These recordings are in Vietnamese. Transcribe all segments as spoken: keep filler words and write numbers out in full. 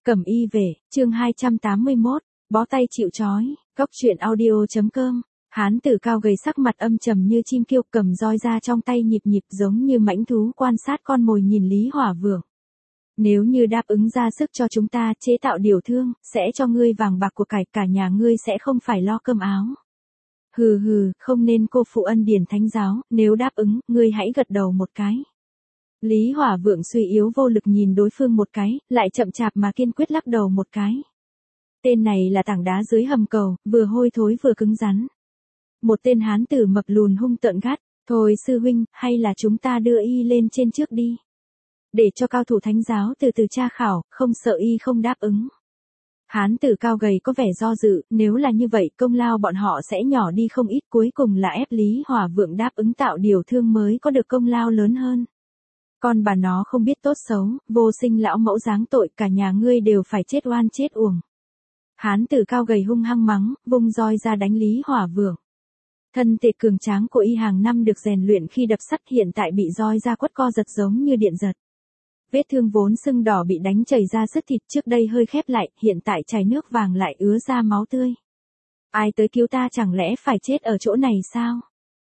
Cẩm y về, chương hai trăm tám mươi mốt, bó tay chịu trói, cốc truyện audio.com. Hán tử cao gầy sắc mặt âm trầm như chim kiêu, cầm roi ra trong tay nhịp nhịp giống như mãnh thú quan sát con mồi nhìn Lý Hỏa Vượng. Nếu như đáp ứng ra sức cho chúng ta chế tạo điều thương, sẽ cho ngươi vàng bạc của cải, cả nhà ngươi sẽ không phải lo cơm áo. Hừ hừ, không nên cô phụ ân điển thánh giáo, nếu đáp ứng, ngươi hãy gật đầu một cái. Lý Hỏa Vượng suy yếu vô lực nhìn đối phương một cái, lại chậm chạp mà kiên quyết lắc đầu một cái. Tên này là tảng đá dưới hầm cầu, vừa hôi thối vừa cứng rắn. Một tên hán tử mập lùn hung tợn gắt, thôi sư huynh, hay là chúng ta đưa y lên trên trước đi. Để cho cao thủ thánh giáo từ từ tra khảo, không sợ y không đáp ứng. Hán tử cao gầy có vẻ do dự, nếu là như vậy công lao bọn họ sẽ nhỏ đi không ít, cuối cùng là ép Lý Hỏa Vượng đáp ứng tạo điều thương mới có được công lao lớn hơn. Con bà nó không biết tốt xấu, vô sinh lão mẫu giáng tội, cả nhà ngươi đều phải chết oan chết uổng. Hán tử cao gầy hung hăng mắng, vung roi ra đánh Lý Hỏa Vượng. Thân thể cường tráng của y hàng năm được rèn luyện khi đập sắt, hiện tại bị roi ra quất co giật giống như điện giật. Vết thương vốn sưng đỏ bị đánh chảy ra sứt thịt, trước đây hơi khép lại, hiện tại chảy nước vàng lại ứa ra máu tươi. Ai tới cứu ta, chẳng lẽ phải chết ở chỗ này sao?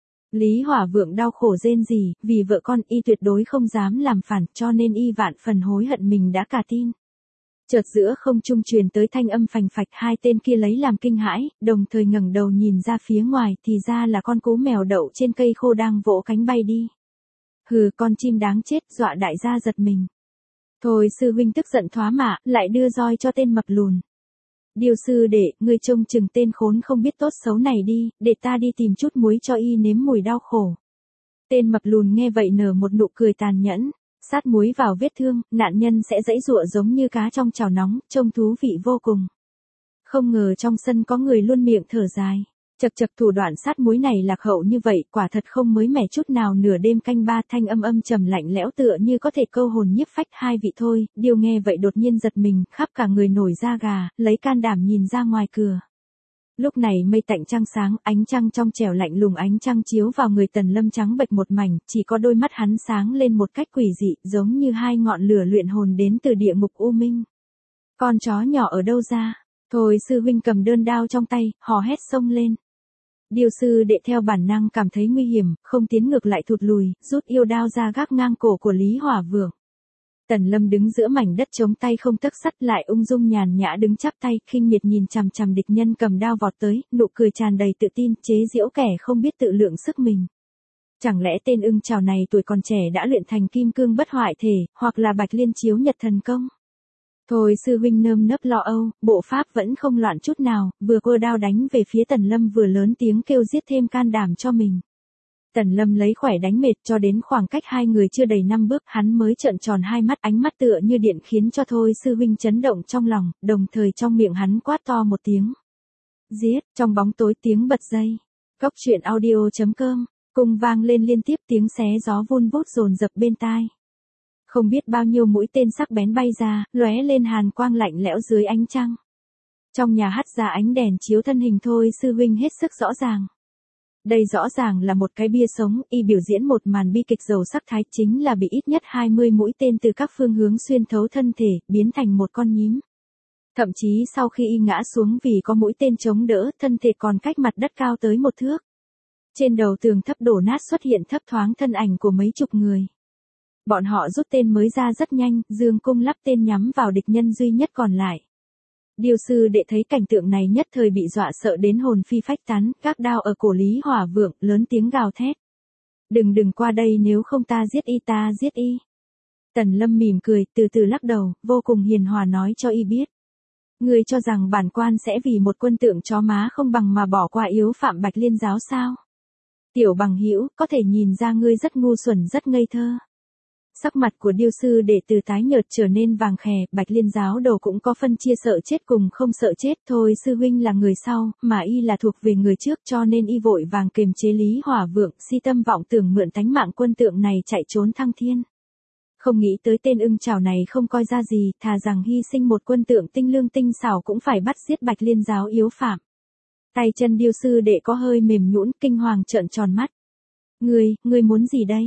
Lý Hỏa Vượng đau khổ rên rỉ, vì vợ con y tuyệt đối không dám làm phản, cho nên y vạn phần hối hận mình đã cả tin. Chợt giữa không trung truyền tới thanh âm phành phạch, hai tên kia lấy làm kinh hãi, đồng thời ngẩng đầu nhìn ra phía ngoài, thì ra là con cú mèo đậu trên cây khô đang vỗ cánh bay đi. Hừ, con chim đáng chết, dọa đại gia giật mình. Thôi sư huynh tức giận thoá mạ, lại đưa roi cho tên mập lùn. Điều sư đệ, ngươi trông chừng tên khốn không biết tốt xấu này đi, để ta đi tìm chút muối cho y nếm mùi đau khổ. Tên mập lùn nghe vậy nở một nụ cười tàn nhẫn, sát muối vào vết thương, nạn nhân sẽ giãy giụa giống như cá trong chảo nóng, trông thú vị vô cùng. Không ngờ trong sân có người luôn miệng thở dài. Chật chật, thủ đoạn sát muối này lạc hậu như vậy, quả thật không mới mẻ chút nào. Nửa đêm canh ba, thanh âm âm trầm lạnh lẽo tựa như có thể câu hồn nhiếp phách hai vị thôi. Điều nghe vậy đột nhiên giật mình, khắp cả người nổi da gà, lấy can đảm nhìn ra ngoài cửa. Lúc này mây tạnh trăng sáng, ánh trăng trong trẻo lạnh lùng, ánh trăng chiếu vào người Tần Lâm trắng bệch một mảnh, chỉ có đôi mắt hắn sáng lên một cách quỷ dị, giống như hai ngọn lửa luyện hồn đến từ địa ngục u minh. Con chó nhỏ ở đâu ra? Thôi sư huynh cầm đơn đao trong tay, hò hét xông lên. Điều sư đệ theo bản năng cảm thấy nguy hiểm, không tiến ngược lại thụt lùi, rút yêu đao ra gác ngang cổ của Lý Hỏa Vượng. Tần Lâm đứng giữa mảnh đất chống tay không tấc sắt, lại ung dung nhàn nhã đứng chắp tay, khinh miệt nhìn chằm chằm địch nhân cầm đao vọt tới, nụ cười tràn đầy tự tin, chế giễu kẻ không biết tự lượng sức mình. Chẳng lẽ tên ưng chào này tuổi còn trẻ đã luyện thành kim cương bất hoại thể, hoặc là Bạch Liên chiếu nhật thần công? Thôi sư huynh nơm nớp lo âu, bộ pháp vẫn không loạn chút nào, vừa quơ đao đánh về phía Tần Lâm vừa lớn tiếng kêu giết thêm can đảm cho mình. Tần Lâm lấy khỏe đánh mệt, cho đến khoảng cách hai người chưa đầy năm bước, hắn mới trợn tròn hai mắt, ánh mắt tựa như điện khiến cho Thôi sư huynh chấn động trong lòng, đồng thời trong miệng hắn quát to một tiếng. Giết, trong bóng tối tiếng bật dây. Cốc truyện audio.com, cùng vang lên liên tiếp tiếng xé gió vun vút dồn dập bên tai. Không biết bao nhiêu mũi tên sắc bén bay ra, lóe lên hàn quang lạnh lẽo dưới ánh trăng. Trong nhà hắt ra ánh đèn chiếu thân hình Thôi sư huynh hết sức rõ ràng. Đây rõ ràng là một cái bia sống, y biểu diễn một màn bi kịch giàu sắc thái, chính là bị ít nhất hai mươi mũi tên từ các phương hướng xuyên thấu thân thể, biến thành một con nhím. Thậm chí sau khi y ngã xuống vì có mũi tên chống đỡ, thân thể còn cách mặt đất cao tới một thước. Trên đầu tường thấp đổ nát xuất hiện thấp thoáng thân ảnh của mấy chục người. Bọn họ rút tên mới ra rất nhanh, dương cung lắp tên nhắm vào địch nhân duy nhất còn lại. Điều sư đệ thấy cảnh tượng này nhất thời bị dọa sợ đến hồn phi phách tán, gác đao ở cổ Lý Hỏa Vượng, lớn tiếng gào thét. Đừng đừng qua đây, nếu không ta giết y, ta giết y. Tần Lâm mỉm cười, từ từ lắc đầu, vô cùng hiền hòa nói cho y biết. Ngươi cho rằng bản quan sẽ vì một quân tượng chó má không bằng mà bỏ qua yếu phạm Bạch Liên giáo sao? Tiểu bằng hữu, có thể nhìn ra ngươi rất ngu xuẩn, rất ngây thơ. Sắc mặt của điêu sư đệ từ tái nhợt trở nên vàng khè, Bạch Liên giáo đồ cũng có phân chia sợ chết cùng không sợ chết. Thôi sư huynh là người sau, mà y là thuộc về người trước, cho nên y vội vàng kiềm chế Lý Hỏa Vượng, si tâm vọng tưởng mượn tánh mạng quân tượng này chạy trốn thăng thiên. Không nghĩ tới tên ưng chảo này không coi ra gì, thà rằng hy sinh một quân tượng tinh lương tinh xảo cũng phải bắt giết Bạch Liên giáo yếu phạm. Tay chân điêu sư đệ có hơi mềm nhũn, kinh hoàng trợn tròn mắt. Ngươi, ngươi muốn gì đây?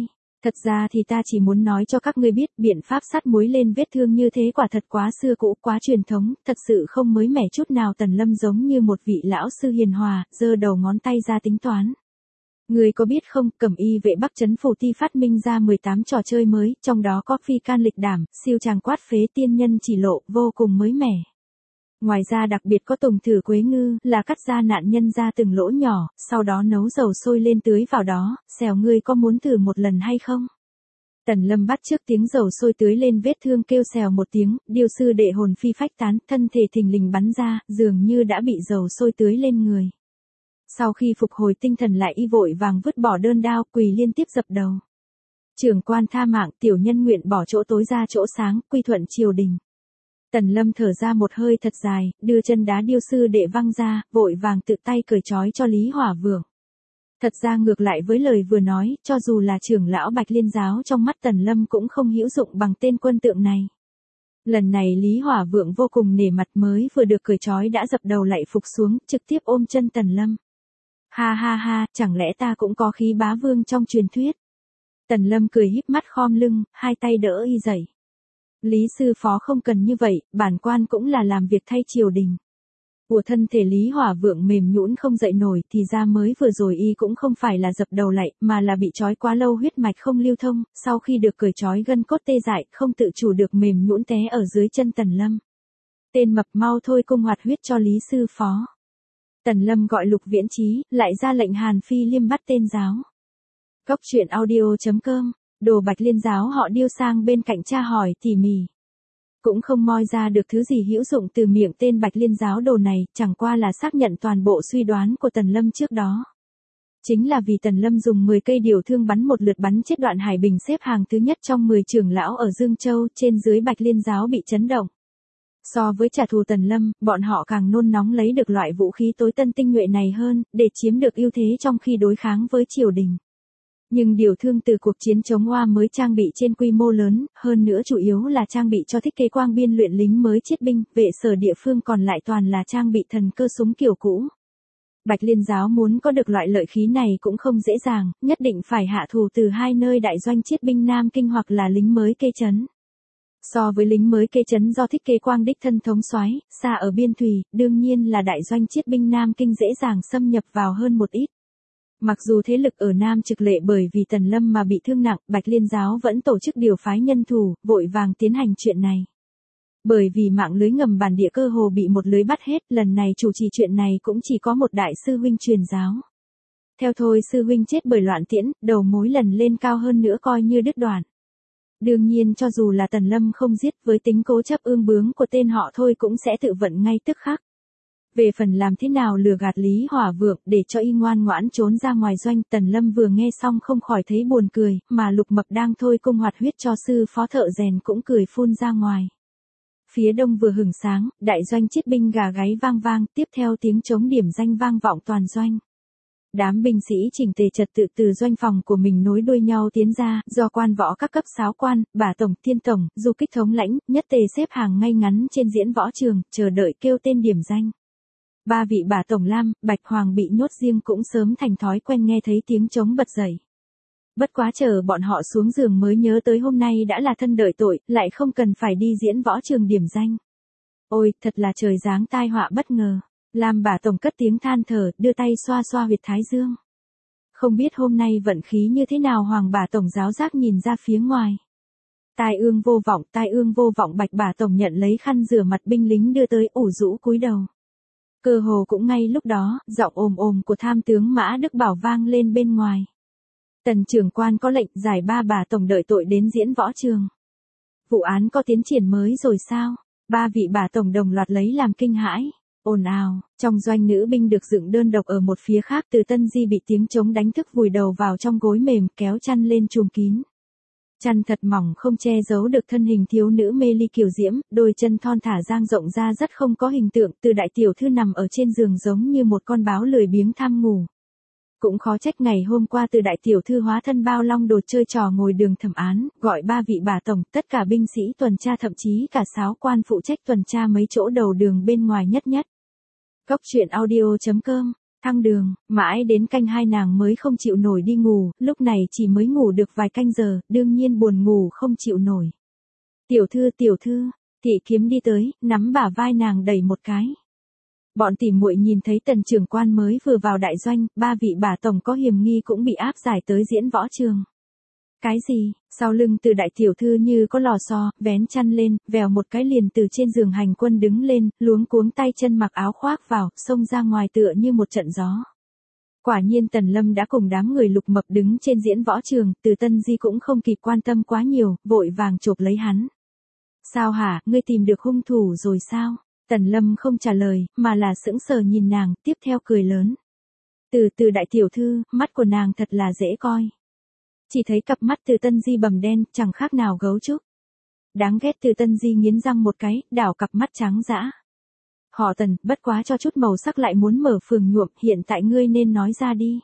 Thật ra thì ta chỉ muốn nói cho các ngươi biết, biện pháp sát muối lên vết thương như thế quả thật quá xưa cũ, quá truyền thống, thật sự không mới mẻ chút nào. Tần Lâm giống như một vị lão sư hiền hòa, giơ đầu ngón tay ra tính toán. Người có biết không, Cẩm Y vệ Bắc Trấn Phủ Ti phát minh ra mười tám trò chơi mới, trong đó có phi can lịch đảm, siêu tràng quát phế, tiên nhân chỉ lộ, vô cùng mới mẻ. Ngoài ra đặc biệt có tùng thử quế ngư, là cắt ra nạn nhân ra từng lỗ nhỏ, sau đó nấu dầu sôi lên tưới vào đó, xèo, ngươi có muốn thử một lần hay không? Tần Lâm bắt trước tiếng dầu sôi tưới lên vết thương kêu xèo một tiếng, điêu sư đệ hồn phi phách tán, thân thể thình lình bắn ra, dường như đã bị dầu sôi tưới lên người. Sau khi phục hồi tinh thần lại y vội vàng vứt bỏ đơn đao, quỳ liên tiếp dập đầu. Trưởng quan tha mạng, tiểu nhân nguyện bỏ chỗ tối ra chỗ sáng, quy thuận triều đình. Tần Lâm thở ra một hơi thật dài, đưa chân đá điêu sư đệ văng ra, vội vàng tự tay cởi trói cho Lý Hỏa Vượng. Thật ra ngược lại với lời vừa nói, cho dù là trưởng lão Bạch Liên giáo trong mắt Tần Lâm cũng không hữu dụng bằng tên quân tượng này. Lần này Lý Hỏa Vượng vô cùng nể mặt, mới vừa được cởi trói đã dập đầu lạy phục xuống, trực tiếp ôm chân Tần Lâm. Ha ha ha, chẳng lẽ ta cũng có khí bá vương trong truyền thuyết? Tần Lâm cười híp mắt khom lưng, hai tay đỡ y dậy. Lý sư phó không cần như vậy, bản quan cũng là làm việc thay triều đình. Của thân thể Lý Hỏa Vượng mềm nhũn không dậy nổi, thì ra mới vừa rồi y cũng không phải là dập đầu lạy, mà là bị trói quá lâu huyết mạch không lưu thông, sau khi được cởi trói gân cốt tê dại, không tự chủ được mềm nhũn té ở dưới chân Tần Lâm. Tên mập, mau thôi cung hoạt huyết cho Lý sư phó. Tần Lâm gọi Lục Viễn Chí, lại ra lệnh Hàn Phi Liêm bắt tên giáo. Cốc truyện audio chấm com, đồ Bạch Liên giáo họ Điêu sang bên cạnh tra hỏi tỉ mỉ. Cũng không moi ra được thứ gì hữu dụng từ miệng tên Bạch Liên giáo đồ này, chẳng qua là xác nhận toàn bộ suy đoán của Tần Lâm trước đó. Chính là vì Tần Lâm dùng mười cây điều thương bắn một lượt bắn chết Đoạn Hải Bình xếp hàng thứ nhất trong mười trưởng lão ở Dương Châu, trên dưới Bạch Liên giáo bị chấn động. So với trả thù Tần Lâm, bọn họ càng nôn nóng lấy được loại vũ khí tối tân tinh nhuệ này hơn, để chiếm được ưu thế trong khi đối kháng với triều đình. Nhưng điều thương từ cuộc chiến chống Hoa mới trang bị trên quy mô lớn, hơn nữa chủ yếu là trang bị cho thiết kế quang biên luyện lính mới chiết binh, vệ sở địa phương còn lại toàn là trang bị thần cơ súng kiểu cũ. Bạch Liên giáo muốn có được loại lợi khí này cũng không dễ dàng, nhất định phải hạ thủ từ hai nơi đại doanh chiết binh Nam Kinh hoặc là lính mới kê trấn. So với lính mới kê trấn do thiết kế quang đích thân thống soái, xa ở biên thùy, đương nhiên là đại doanh chiết binh Nam Kinh dễ dàng xâm nhập vào hơn một ít. Mặc dù thế lực ở Nam trực lệ bởi vì Tần Lâm mà bị thương nặng, Bạch Liên giáo vẫn tổ chức điều phái nhân thủ, vội vàng tiến hành chuyện này. Bởi vì mạng lưới ngầm bản địa cơ hồ bị một lưới bắt hết, lần này chủ trì chuyện này cũng chỉ có một đại sư huynh truyền giáo. Theo thôi sư huynh chết bởi loạn tiễn, đầu mối lần lên cao hơn nữa coi như đứt đoạn. Đương nhiên cho dù là Tần Lâm không giết, với tính cố chấp ương bướng của tên họ thôi cũng sẽ tự vận ngay tức khắc. Về phần làm thế nào lừa gạt Lý Hỏa Vượng để cho y ngoan ngoãn trốn ra ngoài doanh, Tần Lâm vừa nghe xong không khỏi thấy buồn cười, mà Lục Mập đang thôi cung hoạt huyết cho sư phó thợ rèn cũng cười phun ra ngoài. Phía đông vừa hửng sáng, đại doanh chiết binh gà gáy vang vang, tiếp theo tiếng trống điểm danh vang vọng toàn doanh. Đám binh sĩ chỉnh tề trật tự từ doanh phòng của mình nối đuôi nhau tiến ra, do quan võ các cấp sáo quan, bả tổng, thiên tổng, du kích thống lãnh, nhất tề xếp hàng ngay ngắn trên diễn võ trường, chờ đợi kêu tên điểm danh. Ba vị bả tổng Lam, Bạch Hoàng bị nhốt riêng cũng sớm thành thói quen nghe thấy tiếng trống bật dậy. Bất quá chờ bọn họ xuống giường mới nhớ tới hôm nay đã là thân đợi tội, lại không cần phải đi diễn võ trường điểm danh. Ôi, thật là trời giáng tai họa bất ngờ. Lam bả tổng cất tiếng than thở, đưa tay xoa xoa huyệt thái dương. Không biết hôm nay vận khí như thế nào. Hoàng bả tổng giáo giác nhìn ra phía ngoài. Tai ương vô vọng, tai ương vô vọng. Bạch bả tổng nhận lấy khăn rửa mặt binh lính đưa tới, ủ rũ cúi đầu. Cơ hồ cũng ngay lúc đó, giọng ồm ồm của tham tướng Mã Đức Bảo vang lên bên ngoài. Tần trưởng quan có lệnh giải ba bả tổng đợi tội đến diễn võ trường. Vụ án có tiến triển mới rồi sao? Ba vị bả tổng đồng loạt lấy làm kinh hãi. Ồn ào, trong doanh nữ binh được dựng đơn độc ở một phía khác, Từ Tân Di bị tiếng trống đánh thức vùi đầu vào trong gối mềm, kéo chăn lên trùm kín. Chăn thật mỏng không che giấu được thân hình thiếu nữ mê ly kiều diễm, đôi chân thon thả dang rộng ra rất không có hình tượng. Từ đại tiểu thư nằm ở trên giường giống như một con báo lười biếng tham ngủ. Cũng khó trách ngày hôm qua Từ đại tiểu thư hóa thân bao long đồ chơi trò ngồi đường thẩm án, gọi ba vị bả tổng, tất cả binh sĩ tuần tra, thậm chí cả sáo quan phụ trách tuần tra mấy chỗ đầu đường bên ngoài nhất nhất. Cốc truyện audio chấm com thăng đường, mãi đến canh hai nàng mới không chịu nổi đi ngủ, lúc này chỉ mới ngủ được vài canh giờ, đương nhiên buồn ngủ không chịu nổi. Tiểu thư tiểu thư, Thị Kiếm đi tới, nắm bả vai nàng đẩy một cái. Bọn tỉ muội nhìn thấy Tần trưởng quan mới vừa vào đại doanh, ba vị bả tổng có hiểm nghi cũng bị áp giải tới diễn võ trường. Cái gì? Sau lưng Từ đại tiểu thư như có lò xo, vén chăn lên, vèo một cái liền từ trên giường hành quân đứng lên, luống cuống tay chân mặc áo khoác vào, xông ra ngoài tựa như một trận gió. Quả nhiên Tần Lâm đã cùng đám người Lục Mập đứng trên diễn võ trường, Từ Tân Di cũng không kịp quan tâm quá nhiều, vội vàng chộp lấy hắn. Sao hả, ngươi tìm được hung thủ rồi sao? Tần Lâm không trả lời, mà là sững sờ nhìn nàng, tiếp theo cười lớn. Từ Từ đại tiểu thư, mắt của nàng thật là dễ coi. Chỉ thấy cặp mắt Từ Tân Di bầm đen, chẳng khác nào gấu trúc. Đáng ghét. Từ Tân Di nghiến răng một cái, đảo cặp mắt trắng dã. Họ Tần, bất quá cho chút màu sắc lại muốn mở phường nhuộm, hiện tại ngươi nên nói ra đi.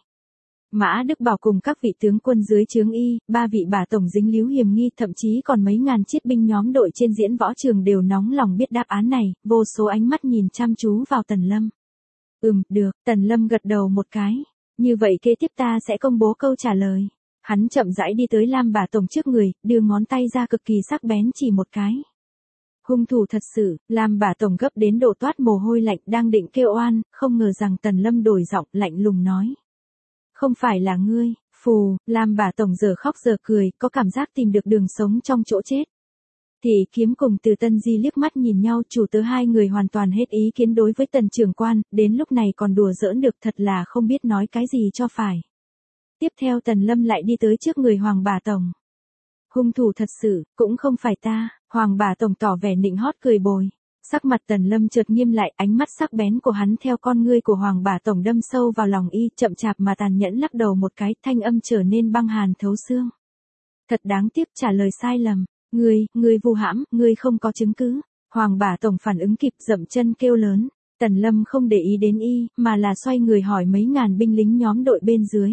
Mã Đức Bảo cùng các vị tướng quân dưới trướng y, ba vị bả tổng dính líu hiểm nghi, thậm chí còn mấy ngàn chiết binh nhóm đội trên diễn võ trường đều nóng lòng biết đáp án này, vô số ánh mắt nhìn chăm chú vào Tần Lâm. Ừm, được, Tần Lâm gật đầu một cái. Như vậy kế tiếp ta sẽ công bố câu trả lời. Hắn chậm rãi đi tới Lam bả tổng trước người, đưa ngón tay ra cực kỳ sắc bén chỉ một cái. Hung thủ thật sự, Lam bả tổng gấp đến độ toát mồ hôi lạnh, đang định kêu oan, không ngờ rằng Tần Lâm đổi giọng, lạnh lùng nói. Không phải là ngươi, phù, Lam bả tổng giờ khóc giờ cười, có cảm giác tìm được đường sống trong chỗ chết. Thị Kiếm cùng Từ Tân Di liếc mắt nhìn nhau, chủ tớ hai người hoàn toàn hết ý kiến đối với Tần trưởng quan, đến lúc này còn đùa giỡn được, thật là không biết nói cái gì cho phải. Tiếp theo Tần Lâm lại đi tới trước người Hoàng bả tổng. Hung thủ thật sự, cũng không phải ta, Hoàng bả tổng tỏ vẻ nịnh hót cười bồi. Sắc mặt Tần Lâm chợt nghiêm lại, ánh mắt sắc bén của hắn theo con ngươi của Hoàng bả tổng đâm sâu vào lòng y, chậm chạp mà tàn nhẫn lắc đầu một cái, thanh âm trở nên băng hàn thấu xương. Thật đáng tiếc, trả lời sai lầm. Ngươi, ngươi vu hãm, ngươi không có chứng cứ. Hoàng bả tổng phản ứng kịp, dậm chân kêu lớn. Tần Lâm không để ý đến y, mà là xoay người hỏi mấy ngàn binh lính nhóm đội bên dưới.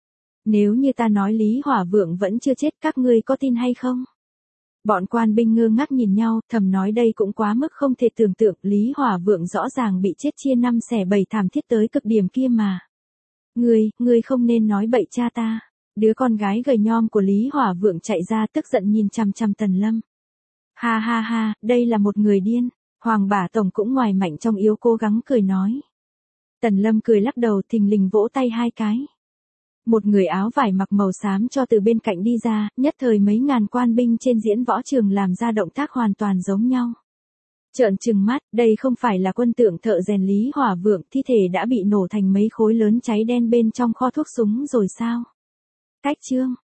Nếu như ta nói Lý Hỏa Vượng vẫn chưa chết, các ngươi có tin hay không? Bọn quan binh ngơ ngác nhìn nhau, thầm nói đây cũng quá mức không thể tưởng tượng, Lý Hỏa Vượng rõ ràng bị chết chia năm xẻ bảy thảm thiết tới cực điểm kia mà. Ngươi, ngươi không nên nói bậy cha ta. Đứa con gái gầy nhom của Lý Hỏa Vượng chạy ra tức giận nhìn chằm chằm Tần Lâm. Ha ha ha, đây là một người điên. Hoàng bả tổng cũng ngoài mạnh trong yếu cố gắng cười nói. Tần Lâm cười lắc đầu, thình lình vỗ tay hai cái. Một người áo vải mặc màu xám cho từ bên cạnh đi ra, nhất thời mấy ngàn quan binh trên diễn võ trường làm ra động tác hoàn toàn giống nhau. Trợn trừng mắt, đây không phải là quân tượng thợ rèn Lý Hỏa Vượng, thi thể đã bị nổ thành mấy khối lớn cháy đen bên trong kho thuốc súng rồi sao? Cách chương